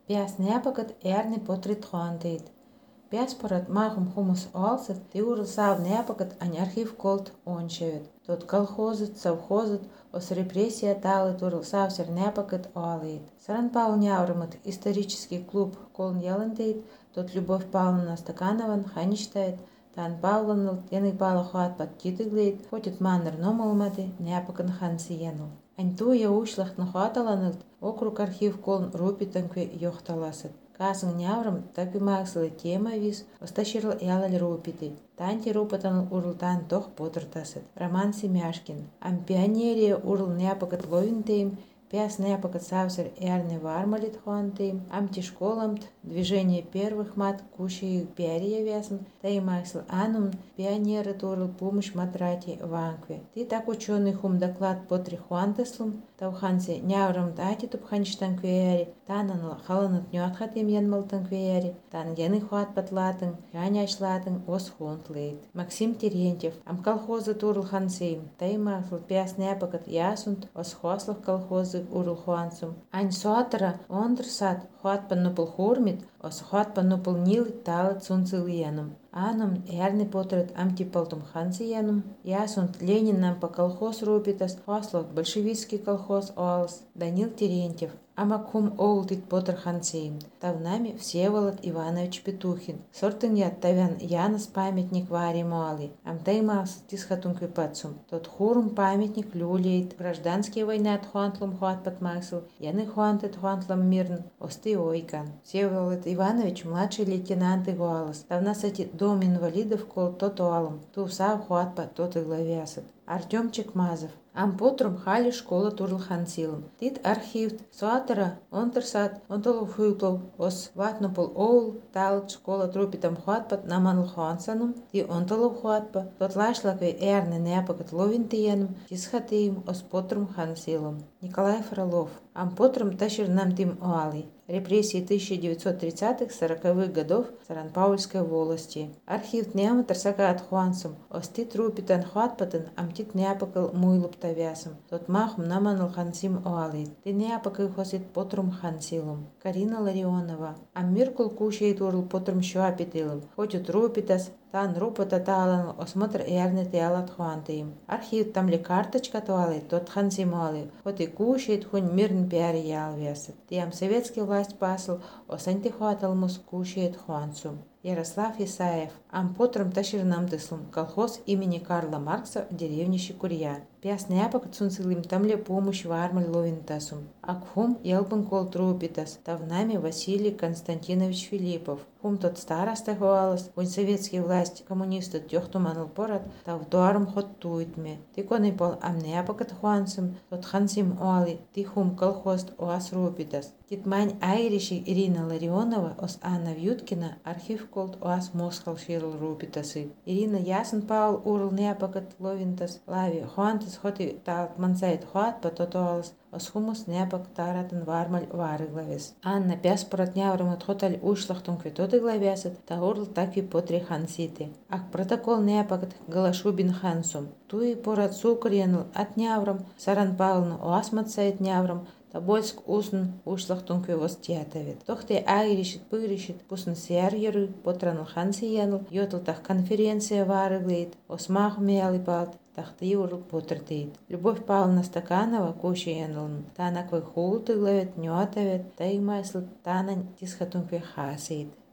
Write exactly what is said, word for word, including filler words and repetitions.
Pias neapakat ärni potrit hoanteit. Pias porat mahum humus alsat, tiurul sav neapakat an arхив колт оншевет. Тот колхозит, совхозит, ос репрессия талы турул савсер неапакат алит. Саран Павел Няурамат исторический клуб колн ялантeit, тот Любовь Павловна Стаканован ханичтает, тан Павловна яны пала хуат под титыглейт, хотит маннер номалматы неапакан ханси янул. Ань я ушлахт на хуаталанылт, округ архив колн рупитанкве йохталасат. Касын Няврам тапи максылы тема вис, остащирл ялаль рупиты. Танти рупатан урл тан тох потертасат. Роман Семяшкин. Ам пионерия урл неапакат ловинтейм, пяс неапакат савсер эрне вармалит хуантейм, амти школамт, движение первых мат, куши пиария вясн, тай максыл анум, пионеры турл помощь матрати ванкве. Ты так ученый хум доклад по три хуантеслум, Тавханси Няврам тати тупханчтанквеяри, танан халанат нюатхатим янмалтанквеяри, тан яны хуат патлатын, яняшлатын ос хунтлейт. Максим Терентьев, ам колхозы турл хансейм, тай максыл пяс неапакат ясунт, ос хослах колхозы урл хуансум. Ань суатара ондрсат хуат паннупл хурмит, ос хуат паннупл нил талат сунцилиянум. Анум эрни потрет амтипалтум хансиянум, ясунт Ленин нам по колхоз рупитас, хослах большевистский колхоз олс, Данил Терентьев. Амакхум олтит потр хансейм. Тавнами Всеволод Иванович Петухин. Сортын ят тавян Янас памятник вари мали. Амтаймас тисхатункви пацум. Тот хурум памятник люлейт. Гражданские войны от хуантлум хуат патмаксил. Яны хуантет хуантлам мирн. Осты ойкан. Всеволод Иванович младший лейтенант Игуалас. Тавнасати дом инвалидов кол тотуалум. Тусав хуат пат тот и главясат. Артем Чекмазов. Ампотрум хали школа турл хансилум. Тит архив суатара онтерсат онтолуфуйплов ос ватнупол оул талт школа трупитам хуатпат наманл хуансанум ти онтолув хуатпа тот лашлакве эрне неапакат ловинтиянум тисхатиим ос потрум хансилум. Николай Фролов. Ампотрум тащир нам тим оали. Репрессии тысяча девятьсот тридцатых-сороковых годов Саран-Паульской волости. Архив неаматр сагат хуансум, остит рупитан хуатпатан, амтит неапакал муйлуптавясом. Тот махум наманал хансим оалит. Ты неапакал хосит потрум хансилум. Карина Ларионова. Аммиркул кушает урл потрум шуапитилум. Хотят рупитас, тан рупата талан осмотр эрне теалат хуантеим. Архив там ли карточка туалы, тот хансим оали. Хоть и кушает хунь мирн пиари ялвясат. Тиам советский власть пасл, осанти хуаталмус кушает хуансум. Ярослав Исаев. Ампотром тащир нам дыслум. Колхоз имени Карла Маркса в деревне Щекурья. Пяс неапак цунцилим тамле помощь вармаль ловинтасум. Акхум елбан кол трупитас. Тавнами Василий Константинович Филиппов. Хум тот староста хуалас. Вонь советский власть коммунисты тёхтуманул порад. Тав дуарум хот туитме. Тиконый пол ам неапакат хуансум. Тот хансим оали. Тихум колхоз оас рупитас. Титмань айриши Ирина Ларионова ос Анна Вьюткина архив колт оас Москал ширл рупитасы. Ирина Ясен Паул урл неапакат ловинтас. Лави хуантас хоти талт мансайт хуат пототуалс. Ос хумус неапак таратан вармаль вары главес. Анна пяс порат няврамат хоталь ушлахтун кветоты главясат. Та урл такви потри хансите. Ак протокол неапакат галашубин хансум. Туи порат сукренл от няврам. Саран Павловна оас мацайт няврам. Тобольск усн ушлахтун квевос тиатавит. Тохте айришит пыришит, пусн серьеры, потранл хансиянл, йотл-тах конференция варыглейт, осмах мялипалт, тахты урл потертейт. Любовь Павловна Стаканова кушаянлн, танаквы хулты главит, нюатавит, таймайсл танань тисхатун кве хасейт.